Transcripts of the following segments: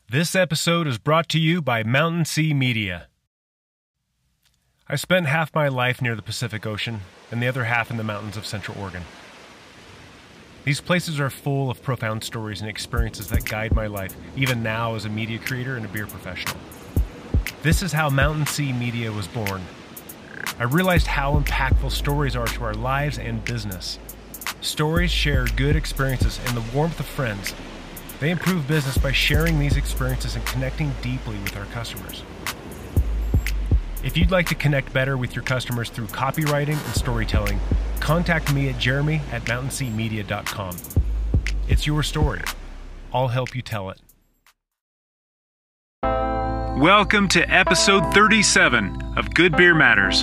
This episode is brought to you by Mountain Sea Media. I spent half my life near the Pacific Ocean and the other half in the mountains of Central Oregon. These places are full of profound stories and experiences that guide my life, even now as a media creator and a beer professional. This is how Mountain Sea Media was born. I realized how impactful stories are to our lives and business. Stories share good experiences and the warmth of friends. They improve business by sharing these experiences and connecting deeply with our customers. If you'd like to connect better with your customers through copywriting and storytelling, contact me at jeremy@mountainseamedia.com. It's your story. I'll help you tell it. Welcome to episode 37 of Good Beer Matters.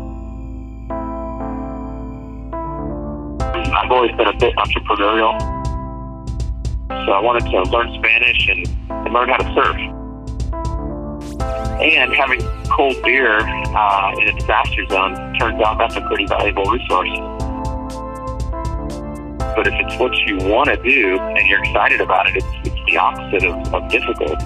I've always been a bit entrepreneurial. So I wanted to learn Spanish and learn how to surf. And having cold beer in a disaster zone turns out that's a pretty valuable resource. But if it's what you want to do and you're excited about it, it's the opposite of difficult.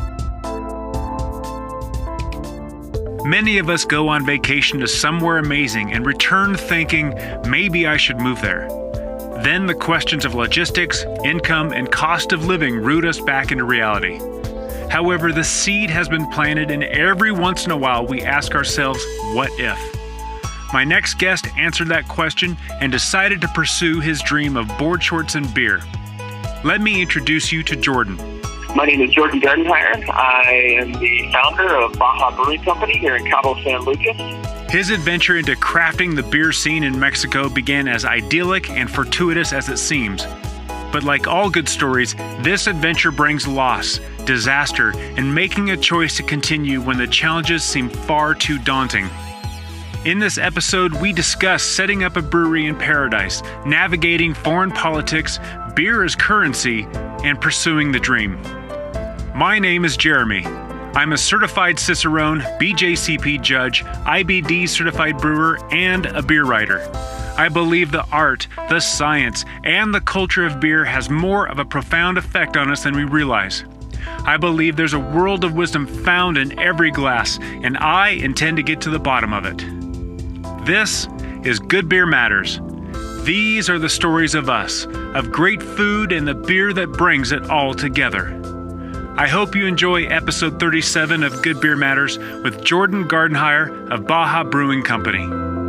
Many of us go on vacation to somewhere amazing and return thinking, maybe I should move there. Then the questions of logistics, income, and cost of living root us back into reality. However, the seed has been planted, and every once in a while we ask ourselves, what if? My next guest answered that question and decided to pursue his dream of board shorts and beer. Let me introduce you to Jordan. My name is Jordan Gardenhire. I am the founder of Baja Brewing Company here in Cabo San Lucas. His adventure into crafting the beer scene in Mexico began as idyllic and fortuitous as it seems. But like all good stories, this adventure brings loss, disaster, and making a choice to continue when the challenges seem far too daunting. In this episode, we discuss setting up a brewery in paradise, navigating foreign politics, beer as currency, and pursuing the dream. My name is Jeremy. I'm a certified Cicerone, BJCP judge, IBD certified brewer, and a beer writer. I believe the art, the science, and the culture of beer has more of a profound effect on us than we realize. I believe there's a world of wisdom found in every glass, and I intend to get to the bottom of it. This is Good Beer Matters. These are the stories of us, of great food and the beer that brings it all together. I hope you enjoy episode 37 of Good Beer Matters with Jordan Gardenhire of Baja Brewing Company.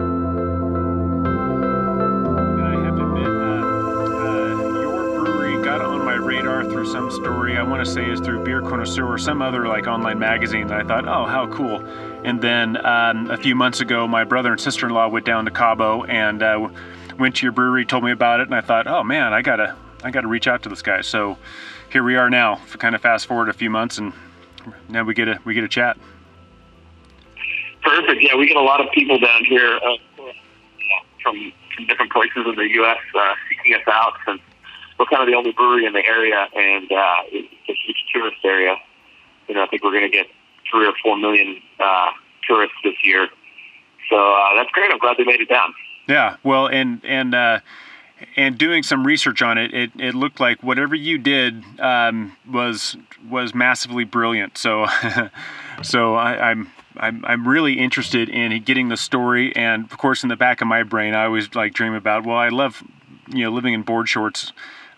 I have to admit, your brewery got on my radar through some story. I want to say is through Beer Connoisseur or some other like online magazine that I thought, oh, how cool. And then a few months ago, my brother and sister-in-law went down to Cabo and went to your brewery, told me about it, and I thought, oh man, I gotta reach out to this guy. So here we are now. Kind of fast forward a few months, and now we get a chat. Perfect. Yeah, we get a lot of people down here from different places in the U.S. Seeking us out, since we're kind of the only brewery in the area, and it's a huge tourist area. You know, I think we're going to get 3 or 4 million tourists this year. So that's great. I'm glad they made it down. Yeah. Well, and doing some research on it, it looked like whatever you did was massively brilliant. So so I'm really interested in getting the story. And of course, in the back of my brain, I always like dream about, well, I love living in board shorts.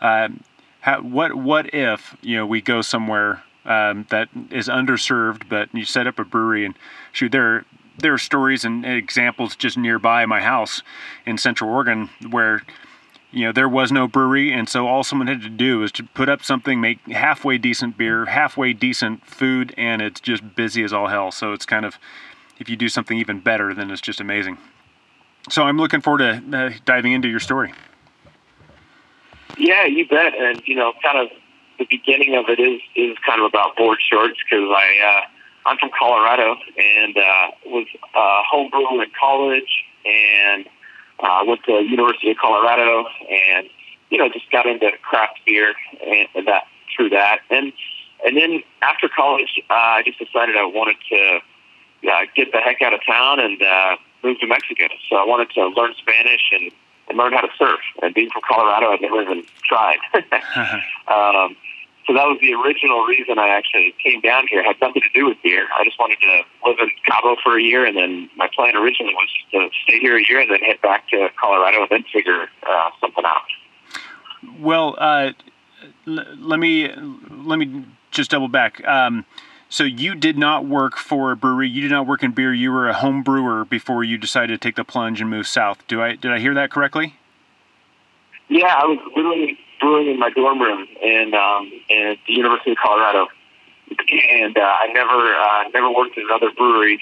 What if we go somewhere that is underserved, but you set up a brewery and shoot there are stories and examples just nearby my house in Central Oregon where there was no brewery, and so all someone had to do was to put up something, make halfway decent beer, halfway decent food, and it's just busy as all hell. So it's kind of, if you do something even better, then it's just amazing. So I'm looking forward to diving into your story. Yeah, you bet. And, kind of the beginning of it is kind of about board shorts, because I'm from Colorado and was a home brewer in college, and went to University of Colorado, and just got into craft beer and that through that, and then after college, I just decided I wanted to get the heck out of town and move to Mexico. So I wanted to learn Spanish and learn how to surf. And being from Colorado, I'd never even tried. So So that was the original reason I actually came down here. It had nothing to do with beer. I just wanted to live in Cabo for a year, and then my plan originally was to stay here a year and then head back to Colorado and then figure something out. Well, let me just double back. So you did not work for a brewery. You did not work in beer. You were a home brewer before you decided to take the plunge and move south. Did I hear that correctly? Yeah, I was literally brewing in my dorm room in the University of Colorado, and I never worked in another brewery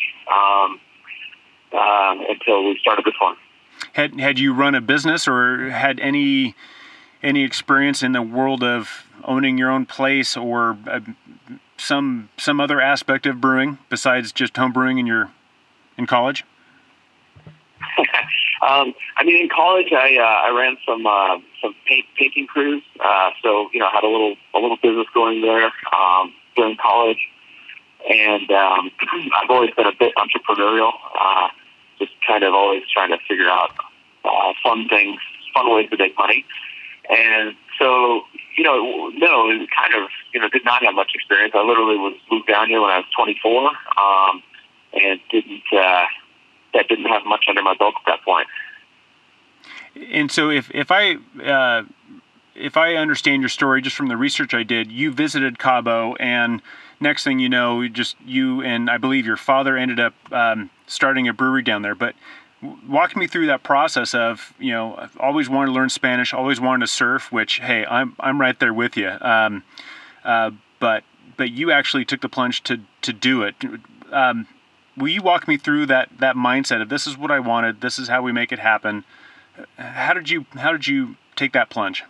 until we started this one. Had you run a business or had any experience in the world of owning your own place or some other aspect of brewing besides just home brewing in college? I mean, in college, I ran some painting crews. So had a little business going there during college, and I've always been a bit entrepreneurial. Just kind of always trying to figure out fun ways to make money. And so, no, it kind of, did not have much experience. I literally moved down here when I was 24, and didn't have much under my belt at that point. And so if I understand your story just from the research I did, you visited Cabo, and next thing you know, you and I believe your father ended up starting a brewery down there. But walk me through that process of, I've always wanted to learn Spanish, always wanted to surf, which, hey, I'm right there with you. But you actually took the plunge to do it. Will you walk me through that mindset of this is what I wanted, this is how we make it happen? How did you take that plunge?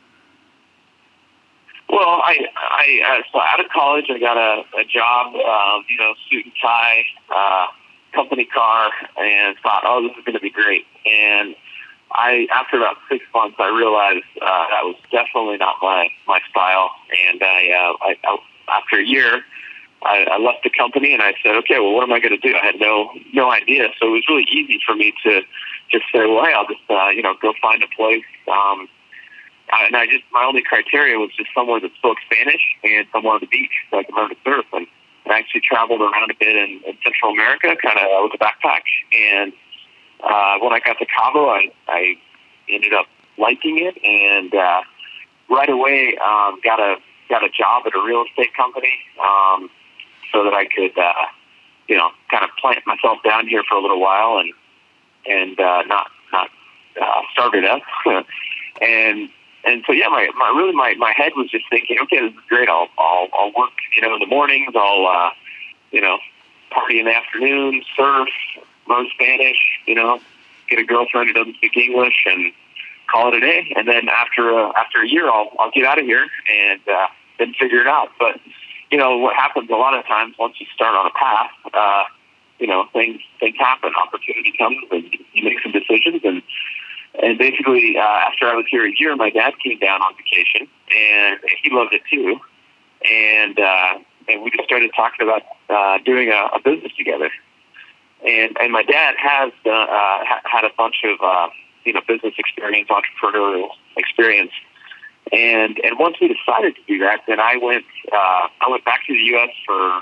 Well, so out of college, I got a job, suit and tie, company car, and thought, oh, this is going to be great. And after about 6 months, I realized that was definitely not my style. And I after a year, I left the company and I said, okay, well, what am I going to do? I had no idea. So it was really easy for me to just say, well, hey, I'll just, go find a place. And my only criteria was just somewhere that spoke Spanish and somewhere on the beach so I could learn to surf. And I actually traveled around a bit in Central America, kind of with a backpack. And when I got to Cabo, I ended up liking it, and right away got a job at a real estate company so that I could, kind of plant myself down here for a little while and not starve it up. And so, yeah, my head was just thinking, okay, this is great. I'll work, in the mornings. I'll, party in the afternoon, surf, learn Spanish, get a girlfriend who doesn't speak English and call it a day. And then after a year, I'll get out of here and then figure it out. But, what happens a lot of times once you start on a path, things happen. Opportunity comes and you make some decisions. And basically, after I was here a year, my dad came down on vacation, and he loved it too. And we just started talking about doing a business together. And my dad has had a bunch of business experience, entrepreneurial experience. And once we decided to do that, then I went back to the U.S. for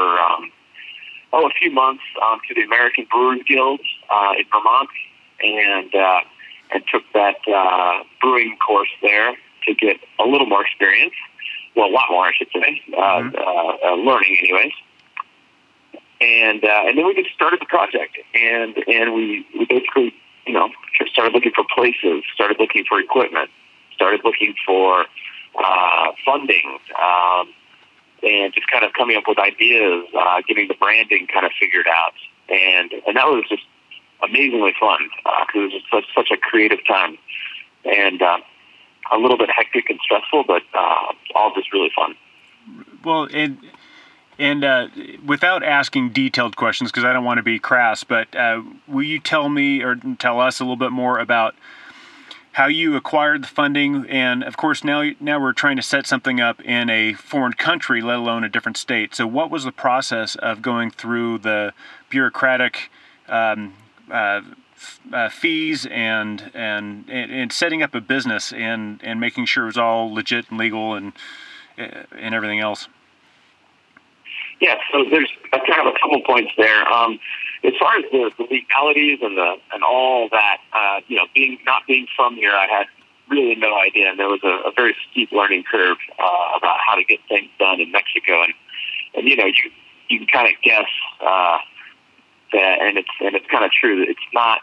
a few months to the American Brewers Guild in Vermont, and took that brewing course there to get a little more experience. Well, a lot more, I should say, learning anyways. And then we just started the project, and we basically, started looking for places, started looking for equipment, started looking for funding, and just kind of coming up with ideas, getting the branding kind of figured out. And that was just amazingly fun because it was just such a creative time, and a little bit hectic and stressful, but all just really fun. Well, and without asking detailed questions, because I don't want to be crass, but will you tell me or tell us a little bit more about how you acquired the funding? And of course, now we're trying to set something up in a foreign country, let alone a different state. So what was the process of going through the bureaucratic fees and setting up a business and making sure it was all legit and legal and everything else. Yeah, so there's kind of a couple points there. As far as the legalities and all that, not being from here, I had really no idea, and there was a very steep learning curve about how to get things done in Mexico, and you can kind of guess that, and it's kind of true that it's not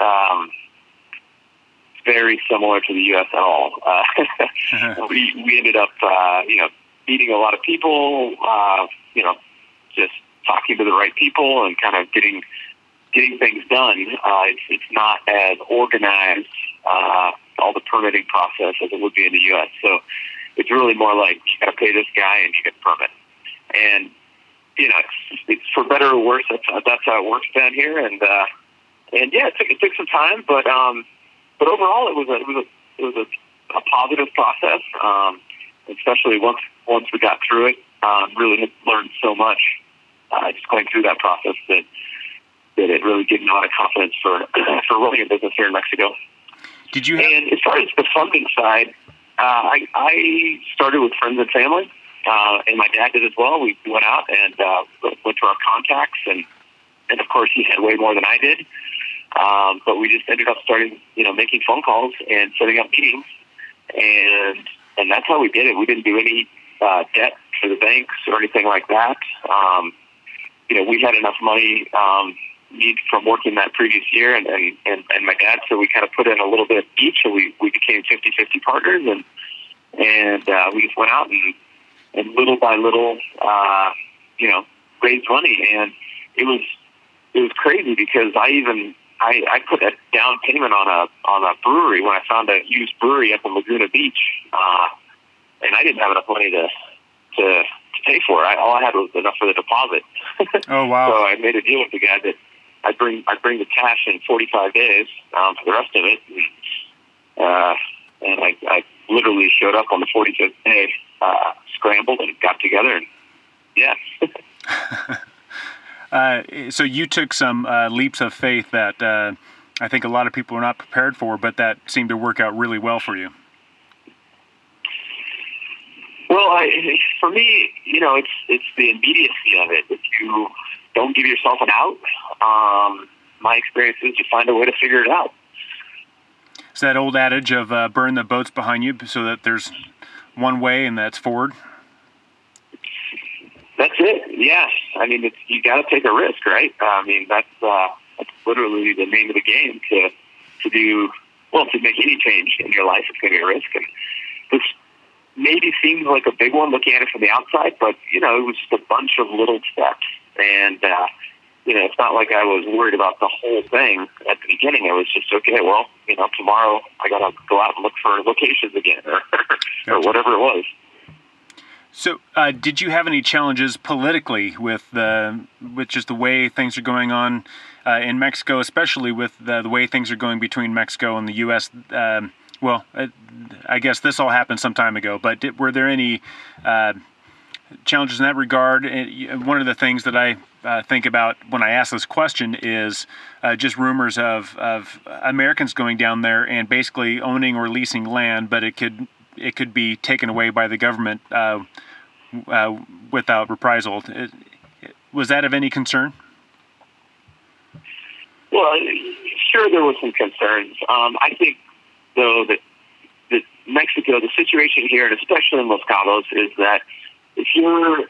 very similar to the U.S. at all. We ended up meeting a lot of people, just talking to the right people and kind of getting things done. It's not as organized, all the permitting process, as it would be in the U.S. So it's really more like you got to pay this guy and you get a permit. And it's for better or worse. That's how it works down here. And yeah, it took some time, but overall it was a positive process. Especially once we got through it, really learned so much just going through that process that it really gave me a lot of confidence for running a business here in Mexico. Did you? And as far as the funding side, I started with friends and family, and my dad did as well. We went out and went to our contacts, and of course he had way more than I did. But we just ended up starting, making phone calls and setting up meetings, and that's how we did it. We didn't do any debt for the banks or anything like that. We had enough money from working that previous year and my dad, so we kind of put in a little bit each, and we became 50-50 partners, and we just went out and little by little, raised money, and it was crazy because I put a down payment on a brewery when I found a used brewery up in Laguna Beach, and I didn't have enough money to pay for it. All I had was enough for the deposit. Oh wow! So I made a deal with the guy that I'd bring the cash in 45 days for the rest of it, and I literally showed up on the 45th day, scrambled and got together, and yeah. So you took some leaps of faith that I think a lot of people are not prepared for, but that seemed to work out really well for you. Well, for me, it's the immediacy of it. If you don't give yourself an out, my experience is you find a way to figure it out. It's that old adage of burn the boats behind you so that there's one way, and that's forward. That's it. Yes. I mean, you got to take a risk, right? I mean, that's literally the name of the game to make any change in your life. It's going to be a risk. And this maybe seems like a big one looking at it from the outside, but, it was just a bunch of little steps. And, it's not like I was worried about the whole thing at the beginning. It was just, okay, well, tomorrow I got to go out and look for locations again or whatever it was. So, did you have any challenges politically with just the way things are going on in Mexico, especially with the way things are going between Mexico and the U.S.? I guess this all happened some time ago, but were there any challenges in that regard? One of the things that I think about when I ask this question is just rumors of Americans going down there and basically owning or leasing land, but it could be taken away by the government without reprisal. Was that of any concern? Well, sure, there were some concerns. I think, though, that Mexico, the situation here, and especially in Los Cabos, is that if you're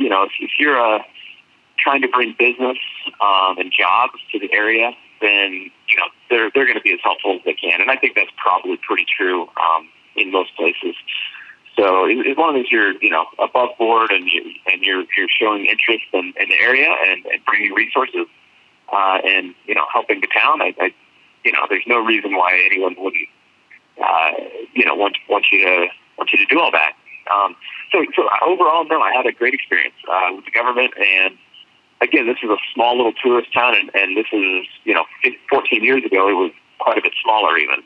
trying to bring business and jobs to the area, then they're going to be as helpful as they can, and I think that's probably pretty true in most places. So as long as you're above board and you're showing interest in the area and bringing resources and helping the town, I there's no reason why anyone wouldn't want you to do all that. So overall, no, I had a great experience with the government, and again, this is a small little tourist town, and this is 14 years ago it was quite a bit smaller even.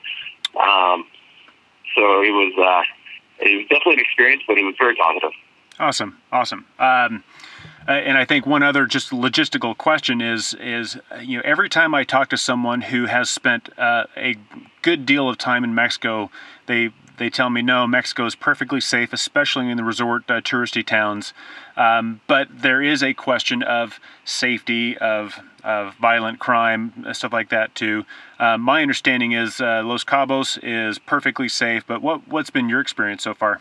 So it was definitely an experience, but it was very positive. Awesome. And I think one other just logistical question is every time I talk to someone who has spent a good deal of time in Mexico, they they tell me, no, Mexico is perfectly safe, especially in the resort touristy towns. But there is a question of safety, of violent crime, stuff like that too. My understanding is Los Cabos is perfectly safe, but what's been your experience so far?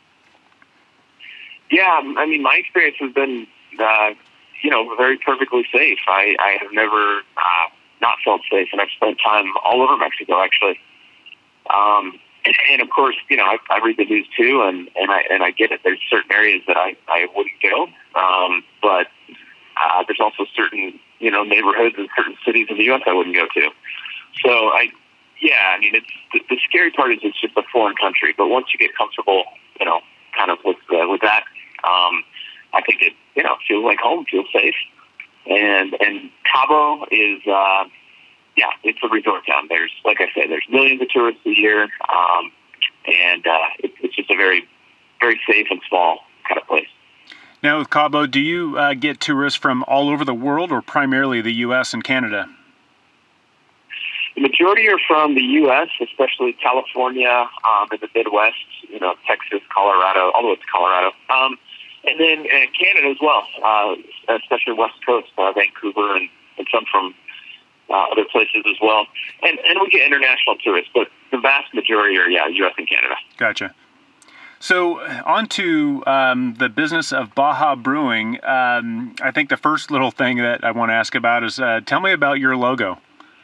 Yeah, I mean, my experience has been, very perfectly safe. I have never not felt safe, and I've spent time all over Mexico, actually. And of course, I read the news too, and I get it. There's certain areas that I wouldn't go, but there's also certain neighborhoods and certain cities in the U.S. I wouldn't go to. So it's the scary part is it's just a foreign country. But once you get comfortable, kind of with that, I think it feels like home, feels safe, and Cabo is. It's a resort town. There's, like I said, there's millions of tourists a year, and it's just a very, very safe and small kind of place. Now, with Cabo, do you get tourists from all over the world, or primarily the U.S. and Canada? The majority are from the U.S., especially California, and the Midwest, Texas, Colorado, all the way to Colorado. And then Canada as well, especially West Coast, Vancouver, and some from other places as well. And we get international tourists, but the vast majority are, U.S. and Canada. Gotcha. So on to the business of Baja Brewing. I think the first little thing that I want to ask about is tell me about your logo.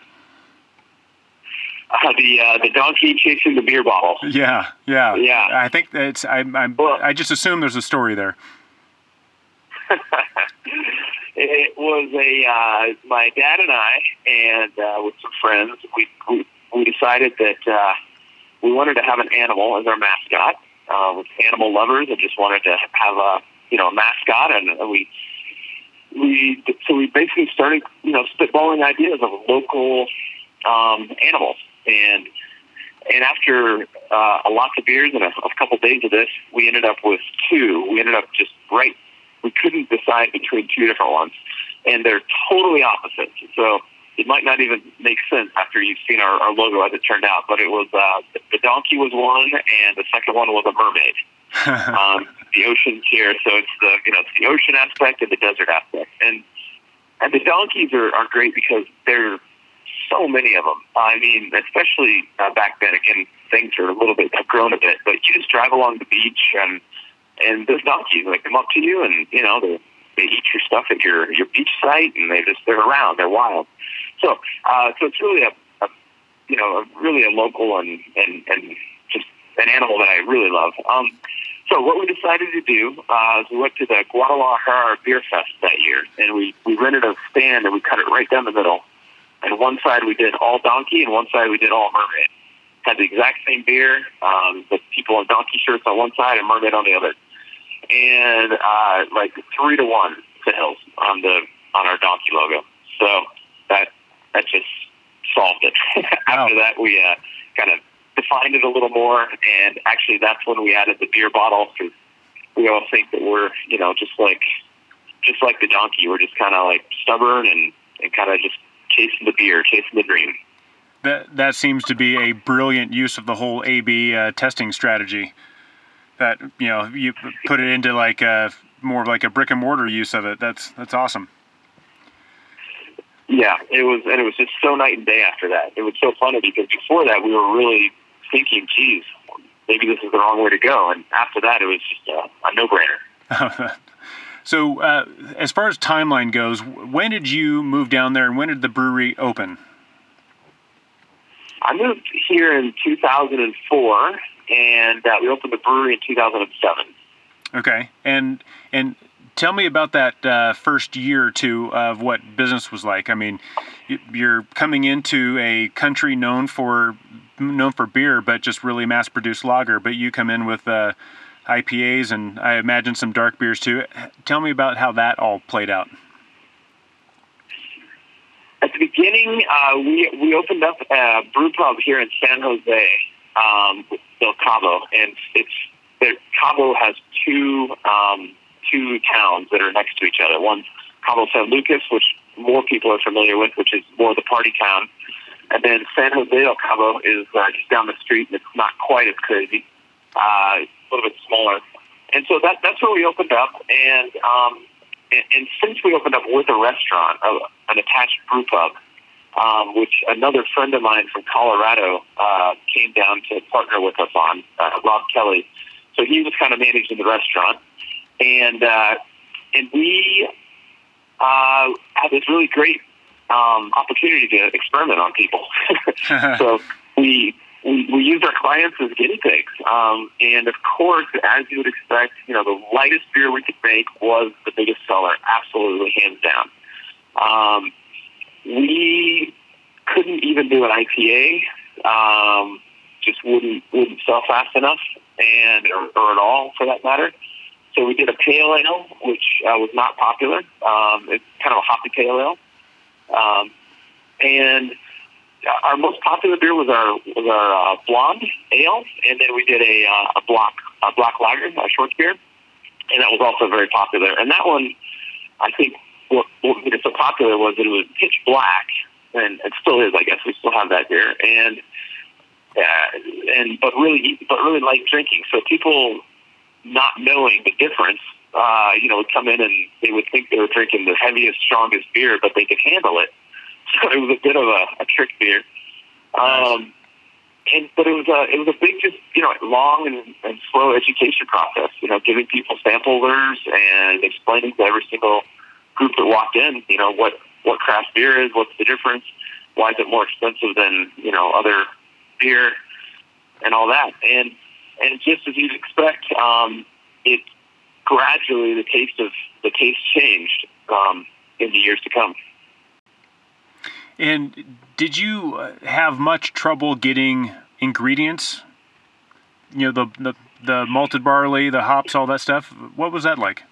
The donkey chasing the beer bottle. Yeah. I think it's. I just assume there's a story there. It was my dad and I, and with some friends, we decided that we wanted to have an animal as our mascot. With animal lovers, and just wanted to have a mascot, and we basically started spitballing ideas of local animals, and after lots of beers and a couple days of this, we ended up with two. We ended up we couldn't decide between two different ones, and they're totally opposite. So it might not even make sense after you've seen our logo as it turned out, but it was the donkey was one, and the second one was a mermaid. The ocean's here, so it's the ocean aspect and the desert aspect, and the donkeys are great because there are so many of them. I mean, especially back then. Again, things are have grown a bit, but you just drive along the beach and those donkeys come up to you, and they eat your stuff at your beach site, and they're around, they're wild. So it's really a local and just an animal that I really love. So what we decided to do is we went to the Guadalajara Beer Fest that year, and we rented a stand and we cut it right down the middle. And one side we did all donkey, and one side we did all mermaid. Had the exact same beer, the people in donkey shirts on one side and mermaid on the other. And 3-to-1 sales on our donkey logo. So that just solved it. After that, we kind of defined it a little more, and actually that's when we added the beer bottle, because we all think that we're just like the donkey. We're just kind of stubborn and kind of just chasing the beer, chasing the dream. That seems to be a brilliant use of the whole A/B testing strategy. That you put it into more of a brick and mortar use of it. That's awesome. Yeah, it was just so night and day after that. It was so funny because before that we were really thinking, geez, maybe this is the wrong way to go. And after that, it was just a no-brainer. So as far as timeline goes, when did you move down there, and when did the brewery open? I moved here in 2004, and we opened the brewery in 2007. Okay, and tell me about that first year or two of what business was like. I mean, you're coming into a country known for beer, but just really mass-produced lager. But you come in with IPAs, and I imagine some dark beers too. Tell me about how that all played out. At the beginning, we opened up a brew pub here in San Jose, El Cabo, and Cabo has two towns that are next to each other. One's Cabo San Lucas, which more people are familiar with, which is more the party town, And then San Jose del Cabo is just down the street, and it's not quite as crazy, a little bit smaller. And so that's where we opened up. And since we opened up with a restaurant, an attached brew pub, which another friend of mine from Colorado came down to partner with us on, Rob Kelly. So he was kind of managing the restaurant, and we had this really great opportunity to experiment on people. So we used our clients as guinea pigs, and of course, as you would expect, the lightest beer we could make was the biggest seller, absolutely hands down. We couldn't even do an IPA, just wouldn't sell fast enough, or at all for that matter. So we did a pale ale, which was not popular. It's kind of a hoppy pale ale, and our most popular beer was our blonde ale, and then we did a black lager, a short beer, and that was also very popular. And that one, I think, what made it so popular was that it was pitch black, and it still is. I guess we still have that beer, but really light drinking. So people, not knowing the difference, would come in and they would think they were drinking the heaviest, strongest beer, but they could handle it. So it was a bit of a trick beer. Nice. But it was a big, just long and slow education process. Giving people samplers and explaining to every single group that walked in, what craft beer is, what's the difference, why is it more expensive than other beer, and all that. And just as you'd expect, it gradually the taste changed in the years to come. And did you have much trouble getting ingredients? The malted barley, the hops, all that stuff. What was that like?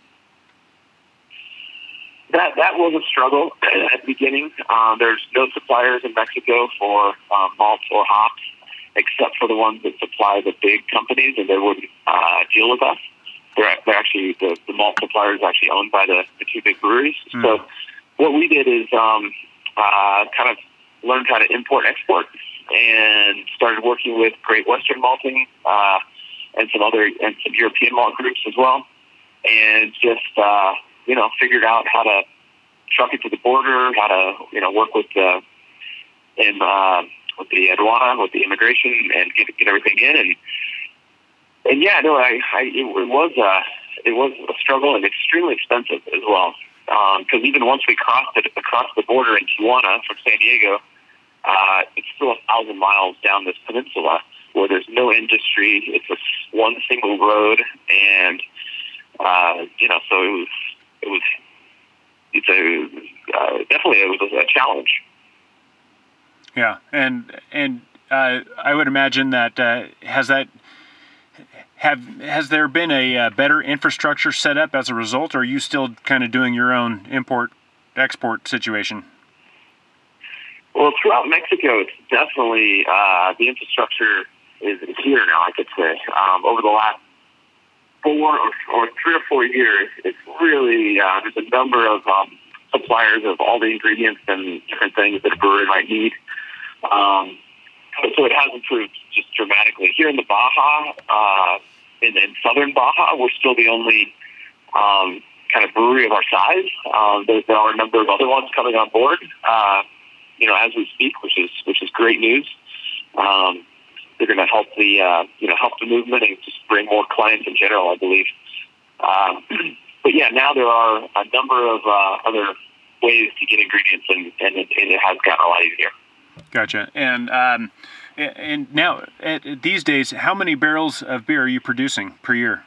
That was a struggle at the beginning. There's no suppliers in Mexico for malts or hops, except for the ones that supply the big companies, and they wouldn't deal with us. They're actually the malt supplier is actually owned by the two big breweries. Mm. So what we did is kind of learned how to import-export and started working with Great Western Malting and some European malt groups as well, and just figured out how to truck it to the border, how to work with the aduana, with the immigration, and get everything in. And yeah, no, it was a struggle and extremely expensive as well. Because even once we crossed the border in Tijuana from San Diego, it's still 1,000 miles down this peninsula where there's no industry. It's one single road, and so definitely it was a challenge. Yeah, and I would imagine that has there been a better infrastructure set up as a result, or are you still kind of doing your own import-export situation? Well, throughout Mexico, it's definitely the infrastructure is here now, I could say. Over the last 3 or 4 years, it's really there's a number of suppliers of all the ingredients and different things that a brewery might need. So it has improved just dramatically. Here in the Baja, in southern Baja, we're still the only kind of brewery of our size. There are a number of other ones coming on board, as we speak, which is great news. They're going to help the movement and just bring more clients in general, I believe. But yeah, now there are a number of other ways to get ingredients, and it has gotten a lot easier. Gotcha. And now, these days, how many barrels of beer are you producing per year?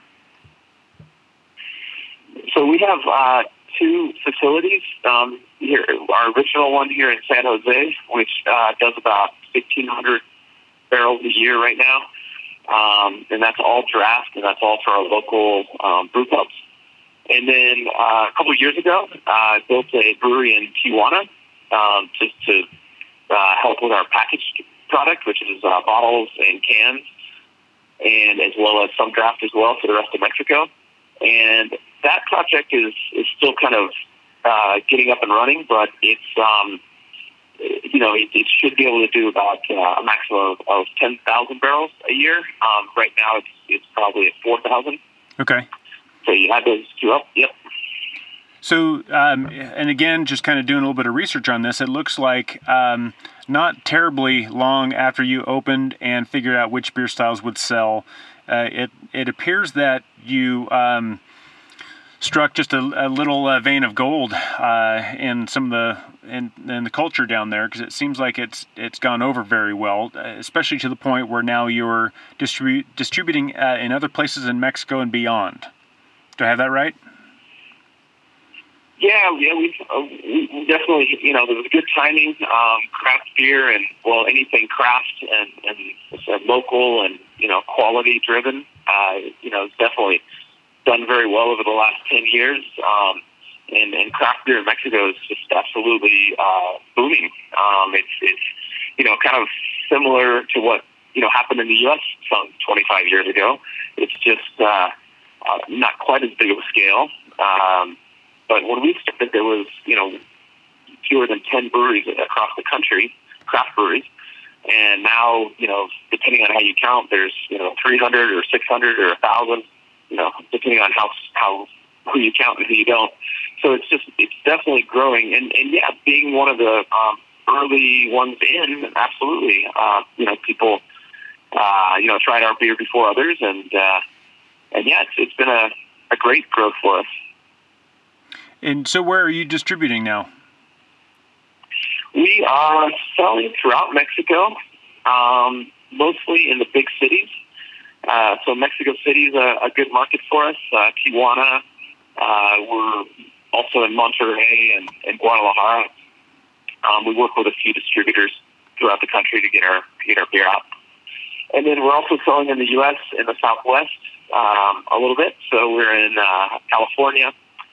So we have 2 facilities. Here, our original one here in San Jose, which does about 1,500 barrels a year right now, and that's all draft, and that's all for our local brew pubs. And then a couple of years ago, I built a brewery in Tijuana just to help with our packaged product, which is bottles and cans, and as well as some draft as well for the rest of Mexico. And that project is still kind of getting up and running, but it's it should be able to do about a maximum of 10,000 barrels a year. Right now, it's probably at 4,000. Okay. So you had those two up. Yep. So, and again, just kind of doing a little bit of research on this, it looks like not terribly long after you opened and figured out which beer styles would sell, it appears that you struck just a little vein of gold in some of the culture down there, because it seems like it's gone over very well, especially to the point where now you're distributing in other places in Mexico and beyond. Do I have that right? Yeah, we definitely, there was good timing. Craft beer and, anything craft and local and, quality driven, it's definitely done very well over the last 10 years. And craft beer in Mexico is just absolutely booming. It's kind of similar to what, happened in the U.S. some 25 years ago. It's just not quite as big of a scale. But when we started, there was, fewer than 10 breweries across the country, craft breweries. And now, depending on how you count, there's, 300 or 600 or 1,000, depending on who you count and who you don't. So it's definitely growing. And yeah, being one of the early ones in, absolutely. People, tried our beer before others. And yeah, it's been a great growth for us. And so where are you distributing now? We are selling throughout Mexico, mostly in the big cities. So Mexico City is a good market for us. Tijuana, we're also in Monterrey and Guadalajara. We work with a few distributors throughout the country to get our beer out. And then we're also selling in the U.S. in the Southwest a little bit. So we're in California,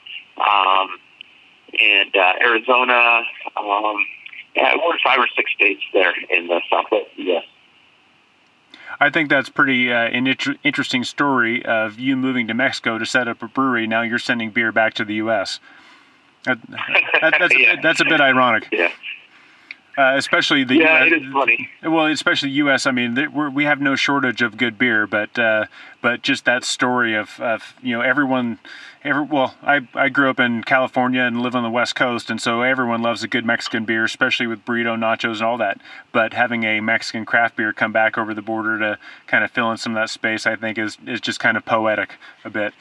and Arizona. We're in 5 or 6 states there in the Southwest U.S. I think that's pretty an interesting story of you moving to Mexico to set up a brewery. Now you're sending beer back to the U.S. That's a bit ironic. Yeah. Especially the US, it is funny. Well, especially U.S. I mean, we have no shortage of good beer, but just that story of everyone. I grew up in California and live on the West Coast, and so everyone loves a good Mexican beer, especially with burrito, nachos, and all that. But having a Mexican craft beer come back over the border to kind of fill in some of that space, I think is just kind of poetic a bit.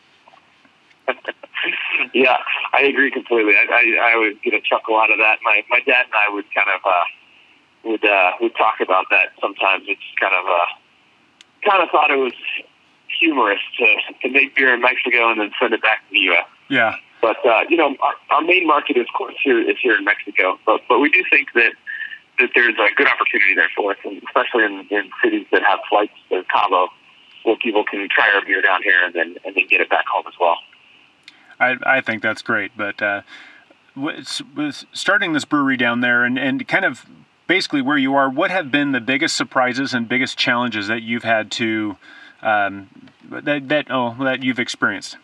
Yeah, I agree completely. I would get a chuckle out of that. My dad and I would kind of would talk about that sometimes. It's kind of thought it was humorous to make beer in Mexico and then send it back to the U.S. Yeah. But our main market is, of course, here in Mexico. But we do think that there's a good opportunity there for us, and especially in cities that have flights to Cabo, where people can try our beer down here and then get it back home as well. I think that's great, but with starting this brewery down there and kind of basically where you are, what have been the biggest surprises and biggest challenges that you've had to that you've experienced?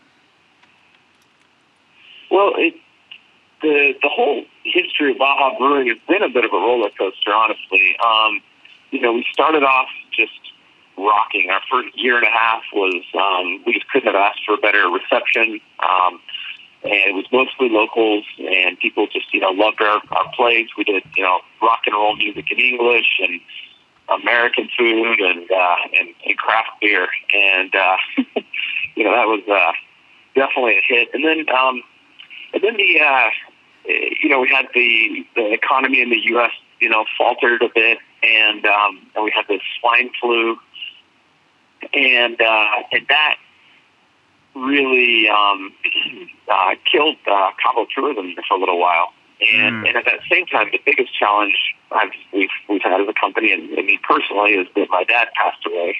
Well, the whole history of Baja Brewing has been a bit of a roller coaster, honestly. We started off just rocking. Our first year and a half was, we just couldn't have asked for a better reception. And it was mostly locals, and people just, loved our place. We did, rock and roll music in English and American food and craft beer. And, that was, definitely a hit. And then we had the economy in the U.S., faltered a bit, and we had the swine flu. And that really killed Cabo tourism for a little while. And at that same time, the biggest challenge we've had as a company, and me personally, is that my dad passed away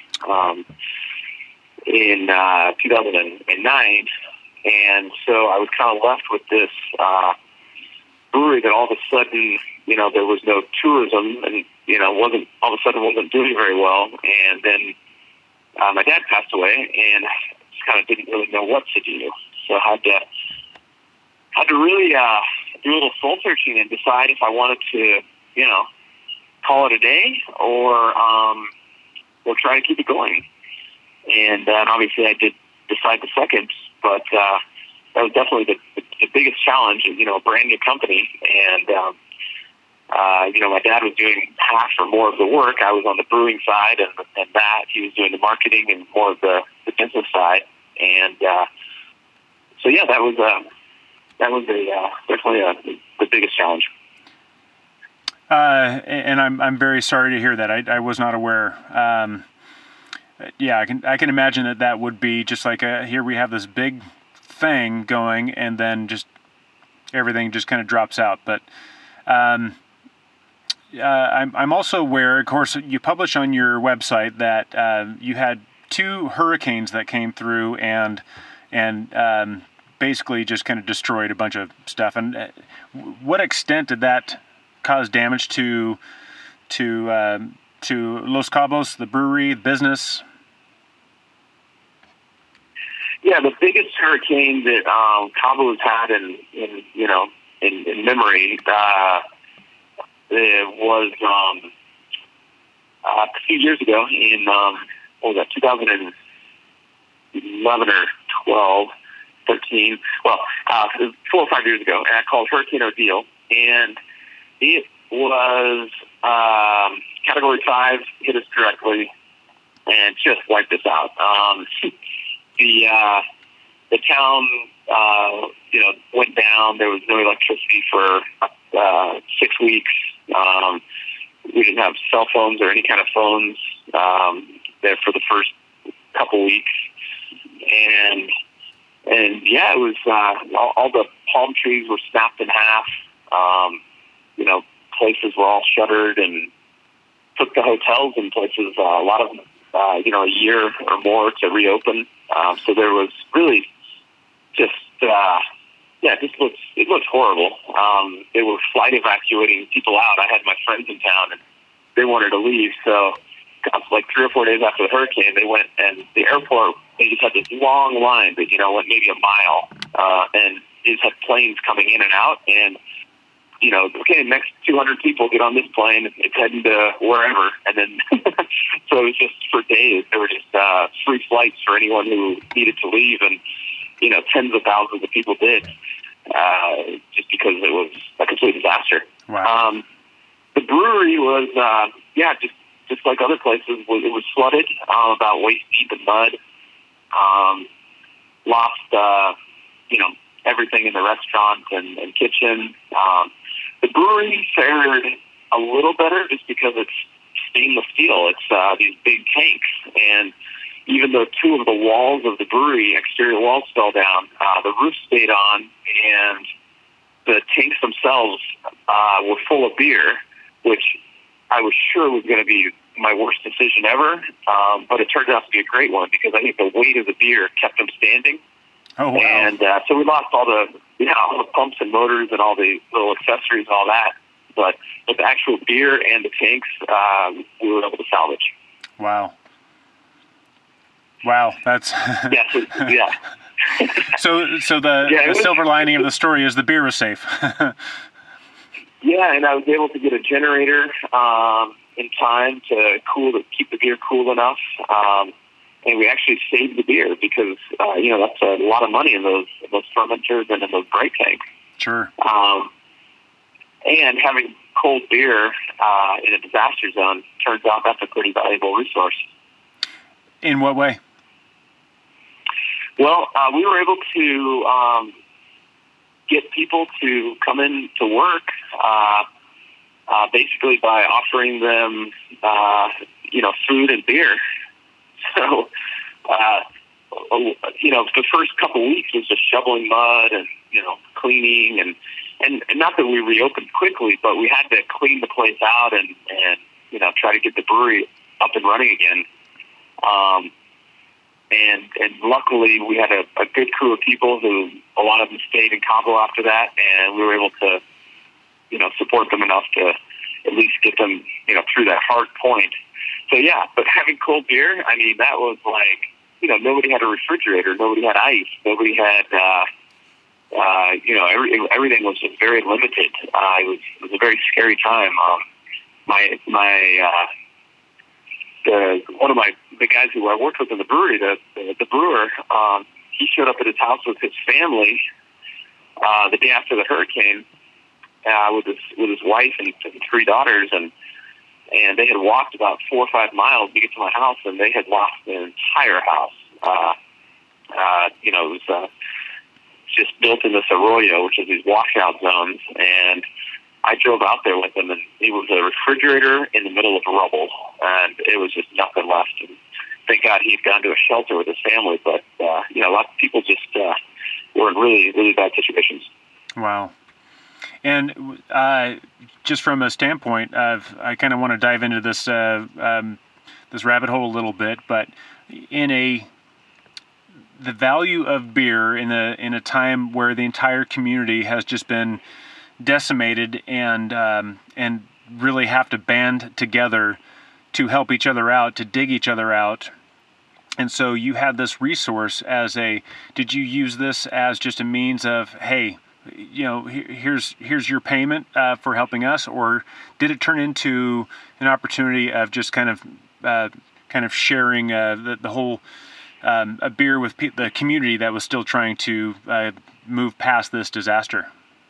in 2009. And so I was kind of left with this brewery that all of a sudden, there was no tourism, and wasn't doing very well. And then my dad passed away, and just kind of didn't really know what to do. So I had to really do a little soul searching and decide if I wanted to call it a day, or we'll try to keep it going. And obviously I did decide the second, but that was definitely the biggest challenge, a brand new company. And, my dad was doing half or more of the work. I was on the brewing side, and that he was doing the marketing and more of the business side. And so, yeah, that was definitely the biggest challenge. And I'm very sorry to hear that. I was not aware. Yeah, I can imagine that would be just like here we have this big thing going, and then just everything just kind of drops out. But I'm also aware, of course, you publish on your website that you had 2 hurricanes that came through and basically just kind of destroyed a bunch of stuff. And what extent did that cause damage to Los Cabos, the brewery, the business? Yeah, the biggest hurricane that Cabos had in memory it was a few years ago in 2011 or 12, 13. Well, 4 or 5 years ago, and I called Hurricane Odile, and it was Category 5, hit us directly, and just wiped us out. The town, went down. There was no electricity for 6 weeks. We didn't have cell phones or any kind of phones there for the first couple weeks, and yeah, it was all the palm trees were snapped in half. Places were all shuttered, and took the hotels in places a lot of them, a year or more to reopen. So there was really just it looks horrible. They were flight evacuating people out. I had my friends in town, and they wanted to leave. So like 3 or 4 days after the hurricane, they went, and the airport, they just had this long line that, went maybe a mile, and they just had planes coming in and out, and okay, next 200 people get on this plane, it's heading to wherever, and then so it was just for days. There were just free flights for anyone who needed to leave, and tens of thousands of people did, just because it was a complete disaster. Wow. The brewery was, just like other places, it was flooded, about waist deep in mud. Lost, everything in the restaurant and kitchen. The brewery fared a little better just because it's stainless steel. It's these big tanks, and even though 2 of the walls of the brewery, exterior walls, fell down, the roof stayed on, and the tanks themselves were full of beer, which I was sure was going to be my worst decision ever, but it turned out to be a great one because I think the weight of the beer kept them standing. Oh, wow. And so we lost all the pumps and motors and all the little accessories and all that, but the actual beer and the tanks, we were able to salvage. Wow. Wow, that's yeah. So the silver lining of the story is the beer was safe. Yeah, and I was able to get a generator in time to keep the beer cool enough, and we actually saved the beer because that's a lot of money in those fermenters and in those bright tanks. Sure. And having cold beer in a disaster zone turns out that's a pretty valuable resource. In what way? Well, we were able to get people to come in to work basically by offering them, food and beer. So, the first couple weeks was just shoveling mud and, cleaning and not that we reopened quickly, but we had to clean the place out and try to get the brewery up and running again. And luckily we had a good crew of people who, a lot of them stayed in Cabo after that, and we were able to, support them enough to at least get them, through that hard point. So yeah, but having cold beer, I mean, that was like, nobody had a refrigerator, nobody had ice, nobody had, Everything was just very limited. It was a very scary time. One of the guys who I worked with in the brewery, the brewer, he showed up at his house with his family the day after the hurricane with his wife and 3 daughters, and they had walked about 4 or 5 miles to get to my house, and they had lost the entire house. It was just built in this arroyo, which is these washout zones, and I drove out there with him, and it was a refrigerator in the middle of rubble, and it was just nothing left. And thank God he had gone to a shelter with his family, but a lot of people just were in really, really bad situations. Wow. And just from a standpoint of, I kind of want to dive into this this rabbit hole a little bit, but the value of beer in a time where the entire community has just been decimated and really have to band together to help each other out, to dig each other out. And so you had this resource did you use this as just a means of, hey, here's your payment for helping us, or did it turn into an opportunity of just kind of sharing the whole a beer with the community that was still trying to move past this disaster?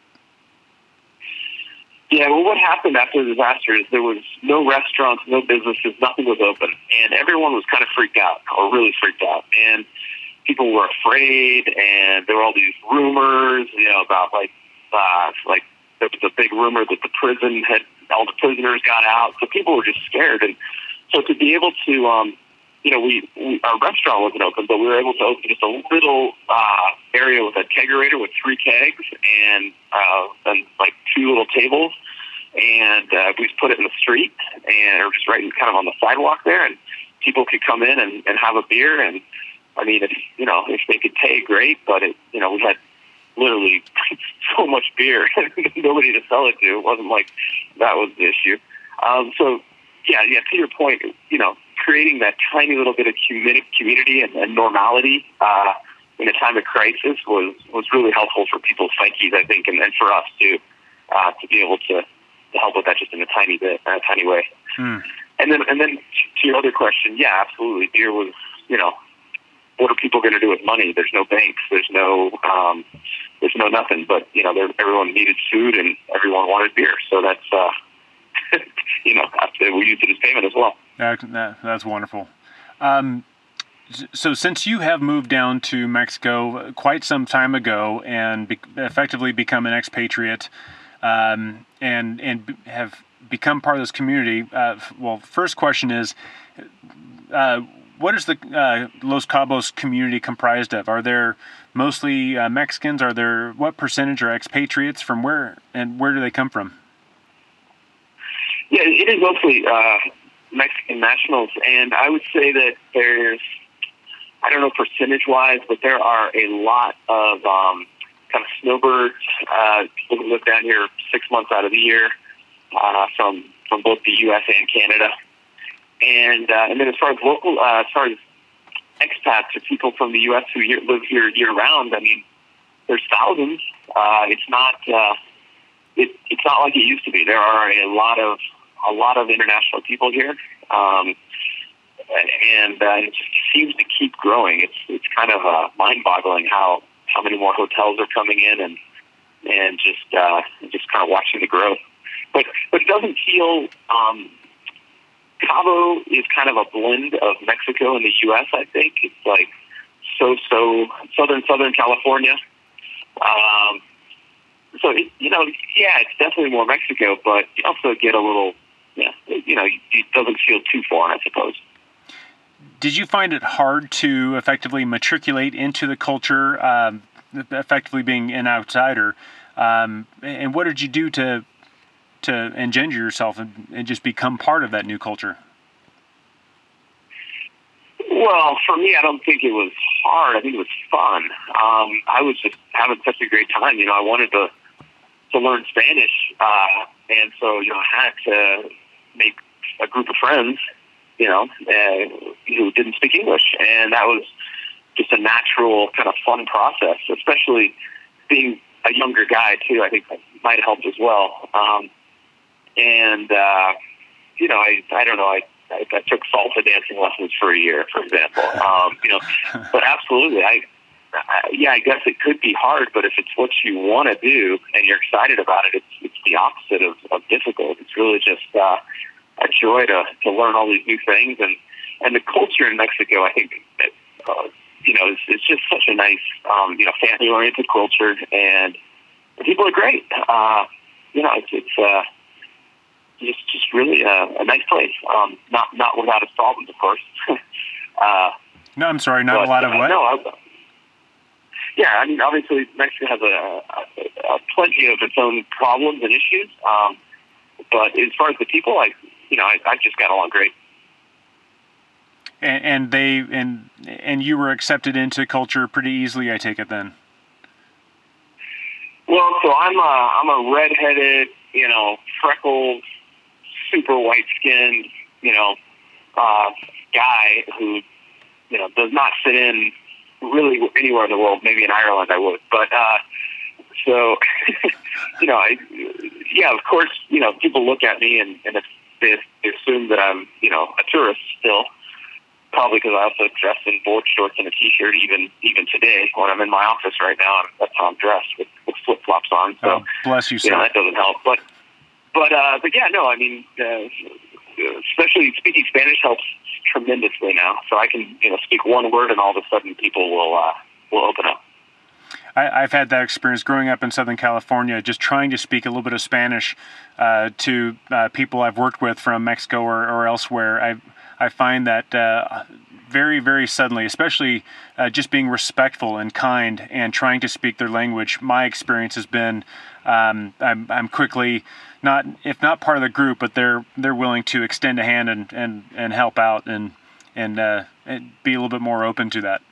Yeah, well, what happened after the disaster is there was no restaurants, no businesses, nothing was open, and everyone was kind of freaked out, or really freaked out, and people were afraid, and there were all these rumors, about like there was a big rumor that all the prisoners got out, so people were just scared, and so to be able to, our restaurant wasn't open, but we were able to open just a little area with a kegerator with 3 kegs and like 2 little tables, and we just put it in the street, or just right kind of on the sidewalk there, and people could come in and have a beer. And I mean, if they could pay, great, but we had literally so much beer, nobody to sell it to. It wasn't like that was the issue. So yeah, to your point, creating that tiny little bit of community and normality in a time of crisis was really helpful for people's psyches, I think, and for us too, to be able to help with that just in a tiny way. And then to your other question, yeah, absolutely, beer was, what are people going to do with money? There's no banks, there's no nothing, but everyone needed food and everyone wanted beer, so that's we used it as payment as well. That's wonderful. So since you have moved down to Mexico quite some time ago and effectively become an expatriate, and have become part of this community, first question is, what is the Los Cabos community comprised of? Are there mostly Mexicans? What percentage are expatriates? From where, and where do they come from? Yeah, it is mostly Mexican nationals, and I would say that there's, I don't know percentage-wise, but there are a lot of kind of snowbirds, people who live down here 6 months out of the year, from both the U.S. and Canada. And then as far as expats or people from the U.S. who live here year-round, I mean, there's thousands. It's not like it used to be. There are a lot of international people here, and it just seems to keep growing. It's kind of mind-boggling how many more hotels are coming in, and just kind of watching the growth. But it doesn't feel. Cabo is kind of a blend of Mexico and the U.S. I think it's like so Southern California. So it's definitely more Mexico, but you also get a little, it doesn't feel too foreign, I suppose. Did you find it hard to effectively matriculate into the culture, effectively being an outsider? And what did you do to engender yourself and just become part of that new culture? Well, for me, I don't think it was hard. I think it was fun. I was just having such a great time. I wanted to learn Spanish, and so I had to make a group of friends, who didn't speak English, and that was just a natural kind of fun process, especially being a younger guy too, I think that might have helped as well. I don't know. I took salsa dancing lessons for a year, for example. But absolutely, I guess it could be hard, but if it's what you want to do and you're excited about it, it's the opposite of difficult. It's really just a joy to learn all these new things, and the culture in Mexico, I think that it's just such a nice family-oriented culture, and the people are great. It's just really a nice place. Not without its problems, of course. No, I'm sorry, not a lot of what? Yeah, I mean, obviously Mexico has a plenty of its own problems and issues. But as far as the people, I just got along great. And you were accepted into culture pretty easily, I take it then. Well, so I'm a redheaded, freckled, super white-skinned, guy who, does not fit in really anywhere in the world. Maybe in Ireland I would, but so of course, people look at me and if they assume that I'm, a tourist still. Probably because I also dress in board shorts and a t-shirt even today when I'm in my office right now. That's how I'm dressed with flip-flops on. So bless you, sir. That doesn't help. But yeah, no, I mean, especially speaking Spanish helps tremendously now. So I can speak one word and all of a sudden people will open up. I've had that experience growing up in Southern California, just trying to speak a little bit of Spanish to people I've worked with from Mexico or elsewhere. I find that very, very suddenly, especially just being respectful and kind and trying to speak their language, my experience has been I'm quickly if not part of the group, but they're willing to extend a hand and help out and be a little bit more open to that.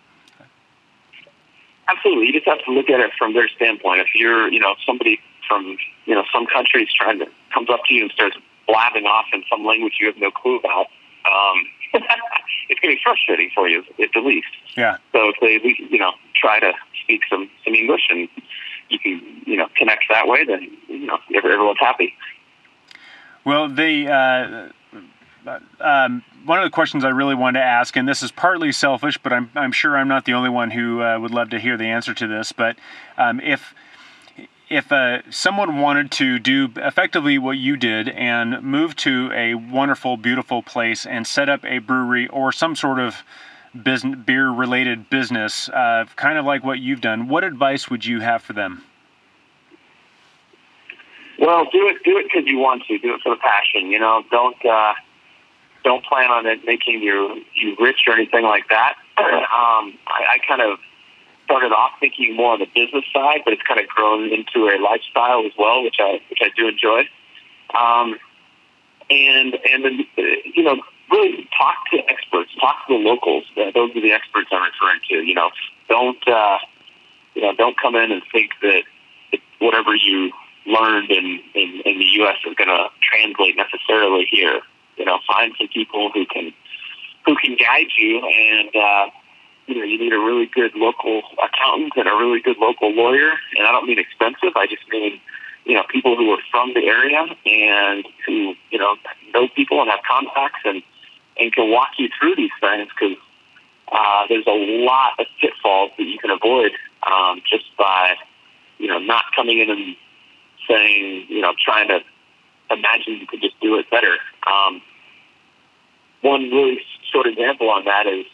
Absolutely, you just have to look at it from their standpoint. If you're somebody from some countries comes up to you and starts blabbing off in some language you have no clue about. It's going to be frustrating for you at the least. Yeah. So if they at least, try to speak some English and you can, connect that way, then, everyone's happy. Well, one of the questions I really wanted to ask, and this is partly selfish, but I'm sure I'm not the only one who would love to hear the answer to this, but if someone wanted to do effectively what you did and move to a wonderful, beautiful place and set up a brewery or some sort of beer-related business, kind of like what you've done, what advice would you have for them? Well, do it because you want to. Do it for the passion. Don't plan on it making you rich or anything like that. I kind of started off thinking more on the business side, but it's kind of grown into a lifestyle as well, which I do enjoy. And then really talk to experts, talk to the locals. Those are the experts I'm referring to. Don't come in and think that whatever you learned in the U.S. is going to translate necessarily here. Find some people who can guide you, and you need a really good local accountant and a really good local lawyer. And I don't mean expensive. I just mean people who are from the area and who know people and have contacts and can walk you through these things, because there's a lot of pitfalls that you can avoid just by not coming in and saying trying to imagine you could just do it better. One really short example on that is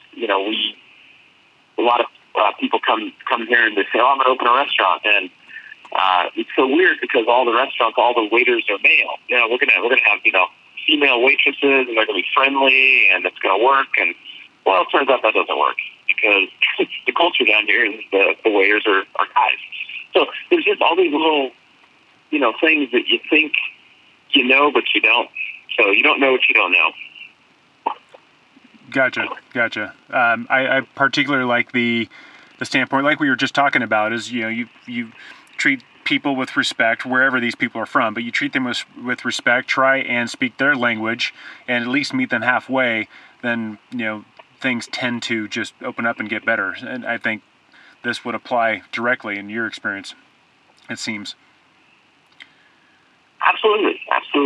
a lot of people come here and they say, "Oh, I'm going to open a restaurant," and it's so weird because all the restaurants, all the waiters are male. We're gonna have female waitresses, and they're gonna be friendly, and it's gonna work. And well, it turns out that doesn't work because the culture down here is the waiters are guys. So there's just all these little things that you think but you don't. So you don't know what you don't know. Gotcha. I particularly like the standpoint, like we were just talking about, is you treat people with respect wherever these people are from, but you treat them with respect, try and speak their language, and at least meet them halfway. Then things tend to just open up and get better. And I think this would apply directly in your experience, it seems. Absolutely.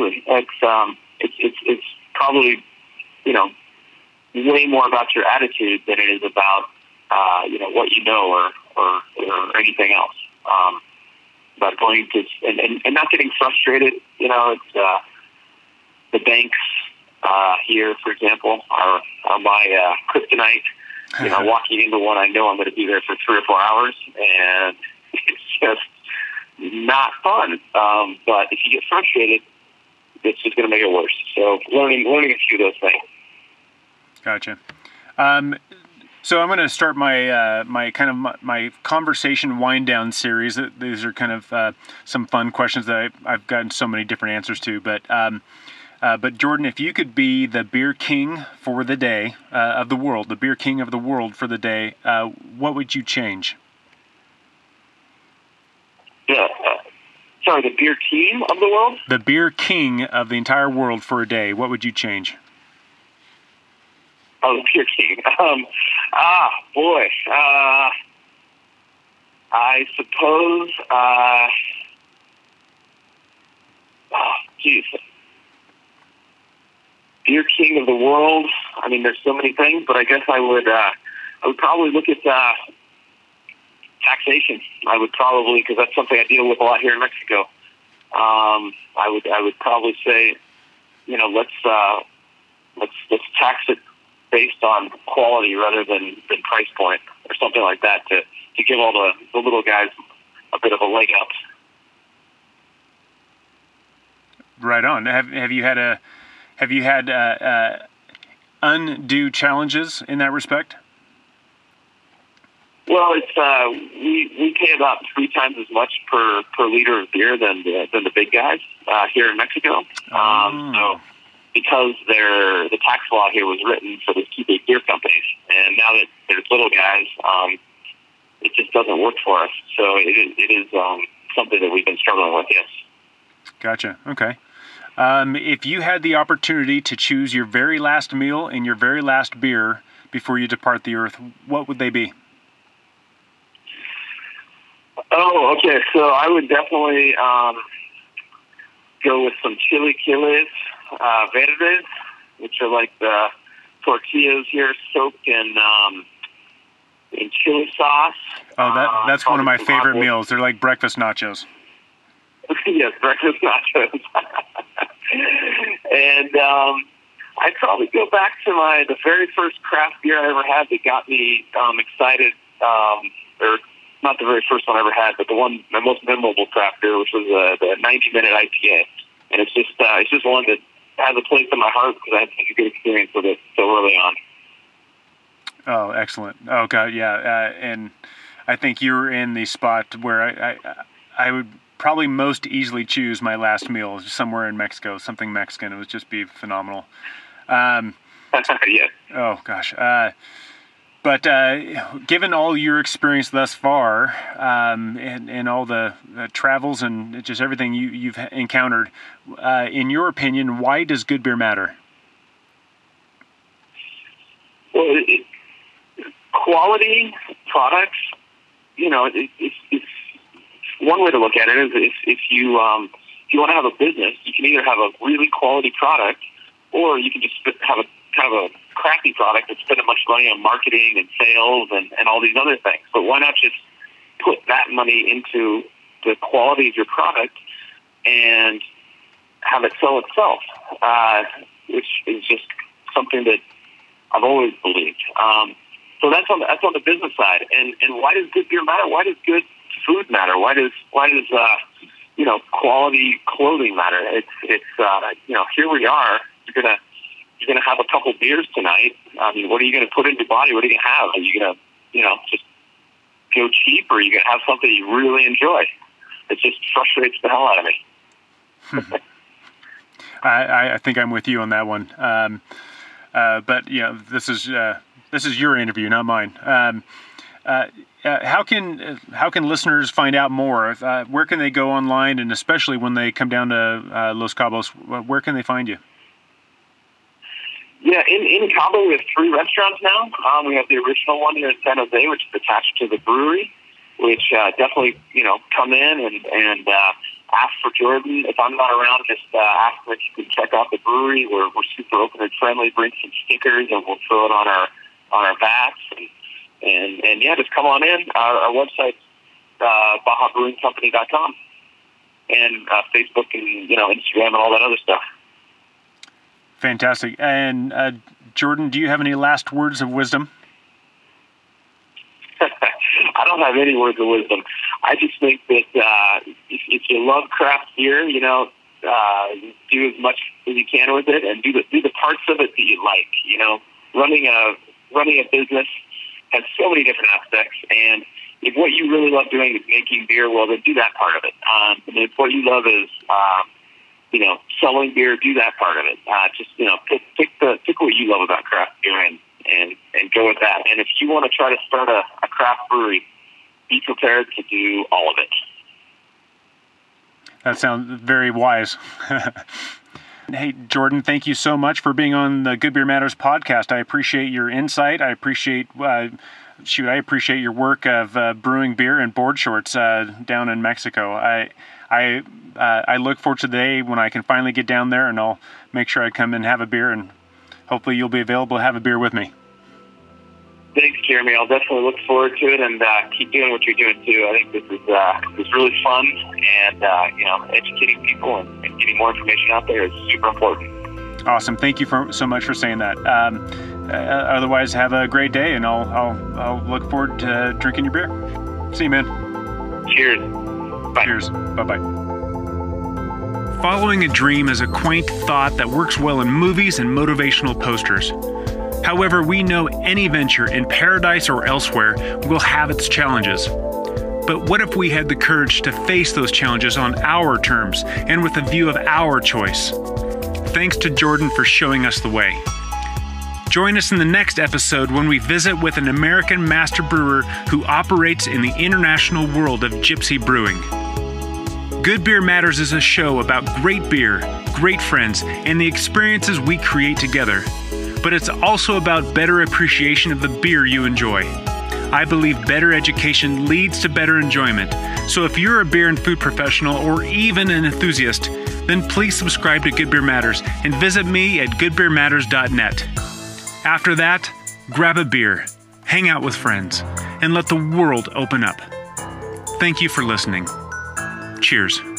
It's probably, way more about your attitude than it is about, what you know or anything else. But going to and not getting frustrated. It's the banks here, for example, are my kryptonite. Walking into one, I know I'm going to be there for 3 or 4 hours, and it's just not fun. But if you get frustrated, it's just going to make it worse. So learning a few of those things. Gotcha. So I'm going to start my my conversation wind down series. These are kind of some fun questions that I've gotten so many different answers to. But Jordan, if you could be the beer king for the day of the world, the beer king of the world for the day, what would you change? Sorry, the beer team of the world? The beer king of the entire world for a day. What would you change? Oh, the beer king. Boy. I suppose. Beer king of the world. I mean, there's so many things, but I guess I would probably look at taxation. I would probably, because that's something I deal with a lot here in Mexico. I would probably say, let's tax it based on quality rather than price point or something like that to give all the little guys a bit of a leg up. Right on. Have you had undue challenges in that respect? Well, it's we pay about 3 times as much per liter of beer than the big guys here in Mexico. So because the tax law here was written for the 2 big beer companies, and now that there's little guys, it just doesn't work for us. So it is something that we've been struggling with. Yes. Gotcha. Okay. If you had the opportunity to choose your very last meal and your very last beer before you depart the earth, what would they be? Oh, okay. So I would definitely go with some chilaquiles verdes, which are like the tortillas here soaked in chili sauce. Oh, that's one of my favorite meals. They're like breakfast nachos. Yes, breakfast nachos. And I'd probably go back to the very first craft beer I ever had that got me excited, or not the very first one I ever had, but my most memorable craft beer, which was the 90-minute IPA. And it's just one that has a place in my heart because I had such a good experience with it so early on. Oh, excellent. Oh, God, yeah. And I think you're in the spot where I would probably most easily choose my last meal somewhere in Mexico, something Mexican. It would just be phenomenal. Yeah. Oh, gosh. But given all your experience thus far, and all the travels and just everything you've encountered, in your opinion, why does good beer matter? Well, quality products, it's one way to look at it is if you want to have a business, you can either have a really quality product, or you can just have a kind of a crappy product and spend a bunch of money on marketing and sales and all these other things. But why not just put that money into the quality of your product and have it sell itself, which is just something that I've always believed. So that's on the business side. And why does good beer matter? Why does good food matter? Why does quality clothing matter? It's here we are. You're gonna have a couple beers tonight. I mean, what are you gonna put in your body? What are you gonna have? Are you gonna just go cheap, or are you gonna have something you really enjoy? It just frustrates the hell out of me. I think I'm with you on that one. But this is your interview, not mine. How can listeners find out more? Where can they go online, and especially when they come down to Los Cabos, where can they find you? Yeah, in Cabo, we have 3 restaurants now. We have the original one here in San Jose, which is attached to the brewery, which definitely, come in and ask for Jordan. If I'm not around, just ask if you can check out the brewery. We're super open and friendly. Bring some stickers, and we'll throw it on our vats. And yeah, just come on in. Our website's BajaBrewingCompany.com, and Facebook and Instagram and all that other stuff. Fantastic. And Jordan, do you have any last words of wisdom? I don't have any words of wisdom. I just think that if you love craft beer, do as much as you can with it, and do the parts of it that you like. Running a business has so many different aspects, and if what you really love doing is making beer, well, then do that part of it. And if what you love is selling beer, do that part of it. Pick what you love about craft beer and go with that. And if you want to try to start a craft brewery, be prepared to do all of it. That sounds very wise. Hey, Jordan, thank you so much for being on the Good Beer Matters podcast. I appreciate your insight. I appreciate your work of brewing beer in board shorts down in Mexico. I look forward to the day when I can finally get down there, and I'll make sure I come and have a beer, and hopefully you'll be available to have a beer with me. Thanks, Jeremy. I'll definitely look forward to it, and keep doing what you're doing too. I think this is really fun, and educating people and getting more information out there is super important. Awesome. Thank you so much for saying that. Otherwise, have a great day, and I'll look forward to drinking your beer. See you, man. Cheers. Bye. Cheers. Bye-bye. Following a dream is a quaint thought that works well in movies and motivational posters. However, we know any venture in paradise or elsewhere will have its challenges. But what if we had the courage to face those challenges on our terms and with a view of our choice? Thanks to Jordan for showing us the way. Join us in the next episode when we visit with an American master brewer who operates in the international world of gypsy brewing. Good Beer Matters is a show about great beer, great friends, and the experiences we create together. But it's also about better appreciation of the beer you enjoy. I believe better education leads to better enjoyment. So if you're a beer and food professional or even an enthusiast, then please subscribe to Good Beer Matters and visit me at goodbeermatters.net. After that, grab a beer, hang out with friends, and let the world open up. Thank you for listening. Cheers.